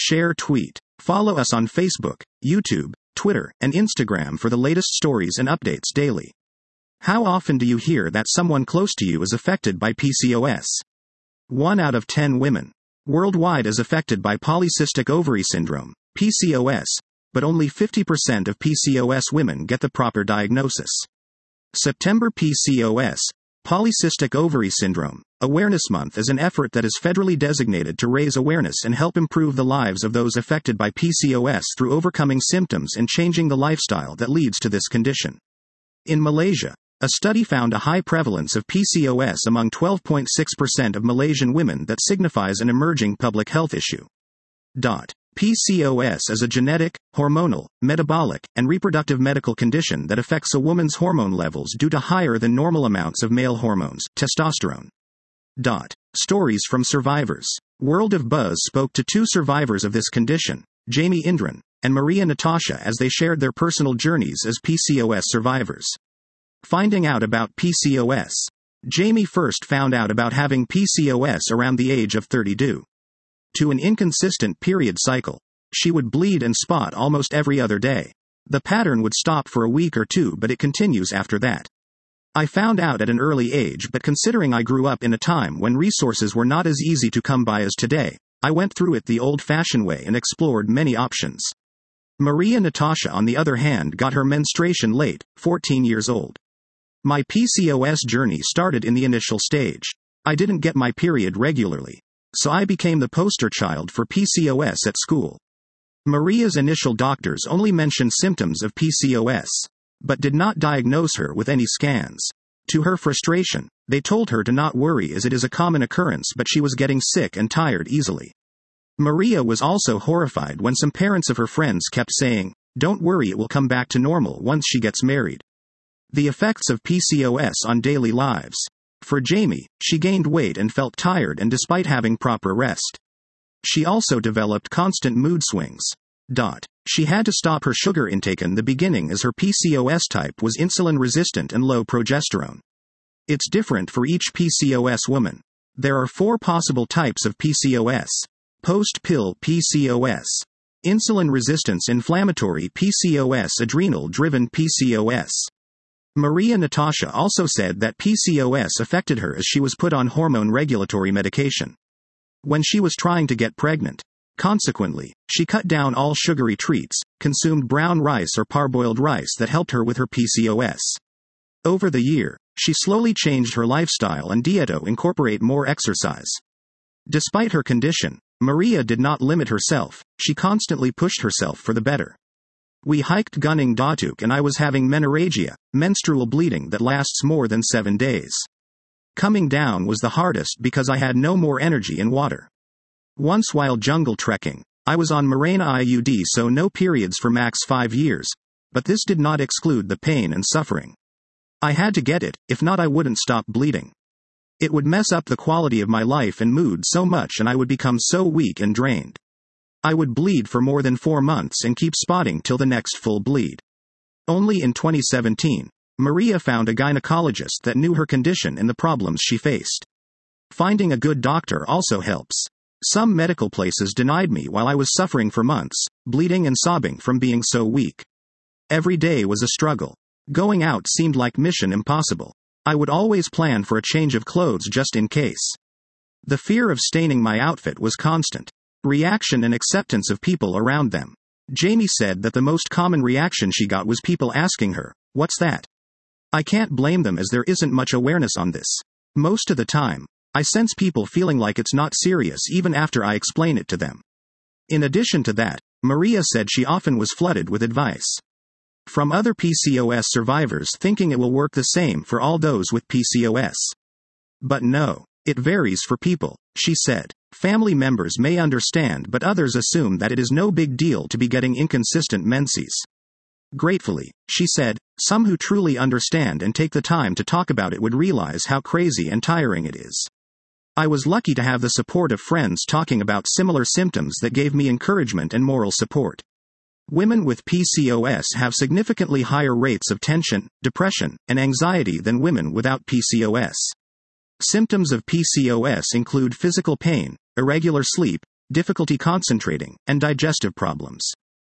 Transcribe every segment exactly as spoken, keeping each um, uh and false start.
share, tweet. Follow us on Facebook, YouTube, Twitter, and Instagram for the latest stories and updates daily. How often do you hear that someone close to you is affected by P C O S? One out of ten women worldwide is affected by polycystic ovary syndrome, P C O S, but only fifty percent of P C O S women get the proper diagnosis. September P C O S, Polycystic Ovary Syndrome, Awareness Month is an effort that is federally designated to raise awareness and help improve the lives of those affected by P C O S through overcoming symptoms and changing the lifestyle that leads to this condition. In Malaysia, a study found a high prevalence of P C O S among twelve point six percent of Malaysian women that signifies an emerging public health issue. Dot. P C O S is a genetic, hormonal, metabolic, and reproductive medical condition that affects a woman's hormone levels due to higher than normal amounts of male hormones, testosterone. Dot. Stories from survivors. World of Buzz spoke to two survivors of this condition, Jamie Indran and Maria Natasha, as they shared their personal journeys as P C O S survivors. Finding out about P C O S. Jamie first found out about having P C O S around the age of thirty due to an inconsistent period cycle. She would bleed and spot almost every other day. The pattern would stop for a week or two, but it continues after that. I found out at an early age, but considering I grew up in a time when resources were not as easy to come by as today, I went through it the old-fashioned way and explored many options. Maria Natasha, on the other hand, got her menstruation late, fourteen years old. My P C O S journey started in the initial stage. I didn't get my period regularly, so I became the poster child for P C O S at school. Maria's initial doctors only mentioned symptoms of P C O S, but did not diagnose her with any scans. To her frustration, they told her to not worry as it is a common occurrence, but she was getting sick and tired easily. Maria was also horrified when some parents of her friends kept saying, "Don't worry, it will come back to normal once she gets married." The effects of P C O S on daily lives. For Jamie, she gained weight and felt tired, and despite having proper rest, she also developed constant mood swings. Dot. She had to stop her sugar intake in the beginning as her P C O S type was insulin resistant and low progesterone. It's different for each P C O S woman. There are four possible types of P C O S. Post-pill P C O S, insulin resistance inflammatory P C O S, adrenal-driven P C O S. Maria Natasha also said that P C O S affected her as she was put on hormone regulatory medication when she was trying to get pregnant. Consequently, she cut down all sugary treats, consumed brown rice or parboiled rice that helped her with her P C O S. Over the year, she slowly changed her lifestyle and diet to incorporate more exercise. Despite her condition, Maria did not limit herself, she constantly pushed herself for the better. We hiked Gunung Datuk and I was having menorrhagia, menstrual bleeding that lasts more than seven days. Coming down was the hardest because I had no more energy in water. Once while jungle trekking, I was on Mirena I U D, so no periods for max five years, but this did not exclude the pain and suffering. I had to get it, if not I wouldn't stop bleeding. It would mess up the quality of my life and mood so much, and I would become so weak and drained. I would bleed for more than four months and keep spotting till the next full bleed. Only in twenty seventeen, Maria found a gynecologist that knew her condition and the problems she faced. Finding a good doctor also helps. Some medical places denied me while I was suffering for months, bleeding and sobbing from being so weak. Every day was a struggle. Going out seemed like mission impossible. I would always plan for a change of clothes just in case. The fear of staining my outfit was constant. Reaction and acceptance of people around them. Jamie said that the most common reaction she got was people asking her, "What's that?" I can't blame them as there isn't much awareness on this. Most of the time, I sense people feeling like it's not serious even after I explain it to them. In addition to that, Maria said she often was flooded with advice from other P C O S survivors thinking it will work the same for all those with P C O S. But no, it varies for people, she said. Family members may understand, but others assume that it is no big deal to be getting inconsistent menses. Gratefully, she said, some who truly understand and take the time to talk about it would realize how crazy and tiring it is. I was lucky to have the support of friends talking about similar symptoms that gave me encouragement and moral support. Women with P C O S have significantly higher rates of tension, depression, and anxiety than women without P C O S. Symptoms of P C O S include physical pain, irregular sleep, difficulty concentrating, and digestive problems.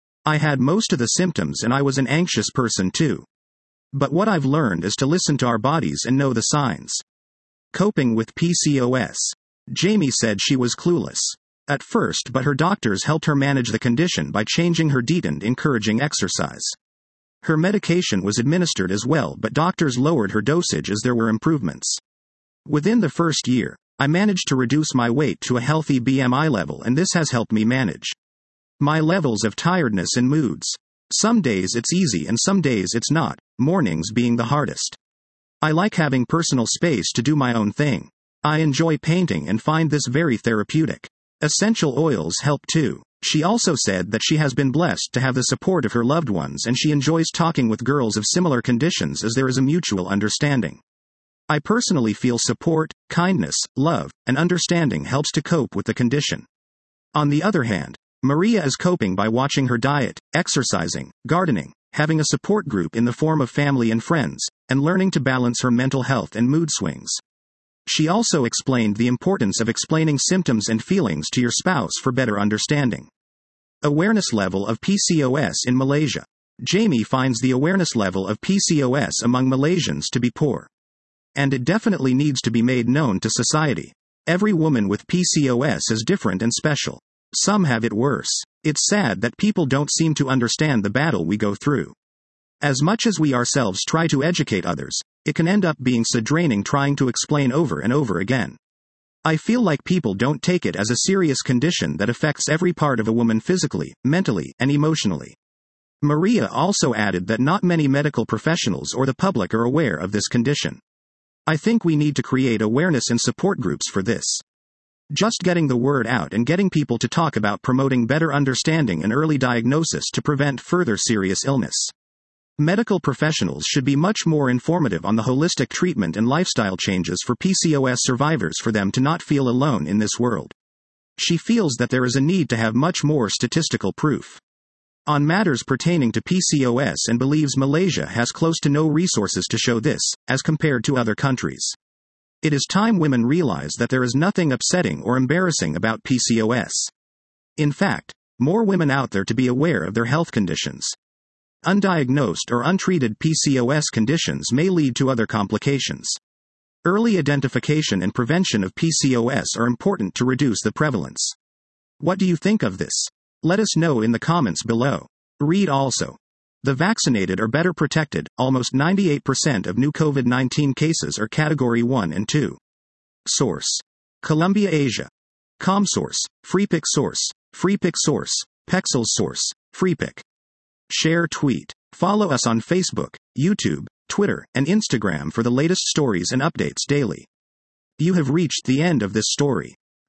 I had most of the symptoms and I was an anxious person too. But what I've learned is to listen to our bodies and know the signs. Coping with P C O S. Jamie said she was clueless at first, but her doctors helped her manage the condition by changing her diet and encouraging exercise. Her medication was administered as well, but doctors lowered her dosage as there were improvements. Within the first year, I managed to reduce my weight to a healthy B M I level, and this has helped me manage my levels of tiredness and moods. Some days it's easy and some days it's not, mornings being the hardest. I like having personal space to do my own thing. I enjoy painting and find this very therapeutic. Essential oils help too. She also said that she has been blessed to have the support of her loved ones, and she enjoys talking with girls of similar conditions as there is a mutual understanding. I personally feel support, kindness, love, and understanding helps to cope with the condition. On the other hand, Maria is coping by watching her diet, exercising, gardening, having a support group in the form of family and friends, and learning to balance her mental health and mood swings. She also explained the importance of explaining symptoms and feelings to your spouse for better understanding. Awareness level of P C O S in Malaysia. Jamie finds the awareness level of P C O S among Malaysians to be poor. And it definitely needs to be made known to society. Every woman with P C O S is different and special. Some have it worse. It's sad that people don't seem to understand the battle we go through. As much as we ourselves try to educate others, it can end up being so draining trying to explain over and over again. I feel like people don't take it as a serious condition that affects every part of a woman physically, mentally, and emotionally. Maria also added that not many medical professionals or the public are aware of this condition. I think we need to create awareness and support groups for this. Just getting the word out and getting people to talk about promoting better understanding and early diagnosis to prevent further serious illness. Medical professionals should be much more informative on the holistic treatment and lifestyle changes for P C O S survivors for them to not feel alone in this world. She feels that there is a need to have much more statistical proof on matters pertaining to P C O S and believes Malaysia has close to no resources to show this, as compared to other countries. It is time women realize that there is nothing upsetting or embarrassing about P C O S. In fact, more women out there to be aware of their health conditions. Undiagnosed or untreated P C O S conditions may lead to other complications. Early identification and prevention of P C O S are important to reduce the prevalence. What do you think of this? Let us know in the comments below. Read also. The vaccinated are better protected. Almost ninety-eight percent of new COVID nineteen cases are Category one and two. Source: Columbia Asia. ComSource, FreePic Source, FreePic Source, Pexels Source, FreePic. Share tweet. Follow us on Facebook, YouTube, Twitter, and Instagram for the latest stories and updates daily. You have reached the end of this story.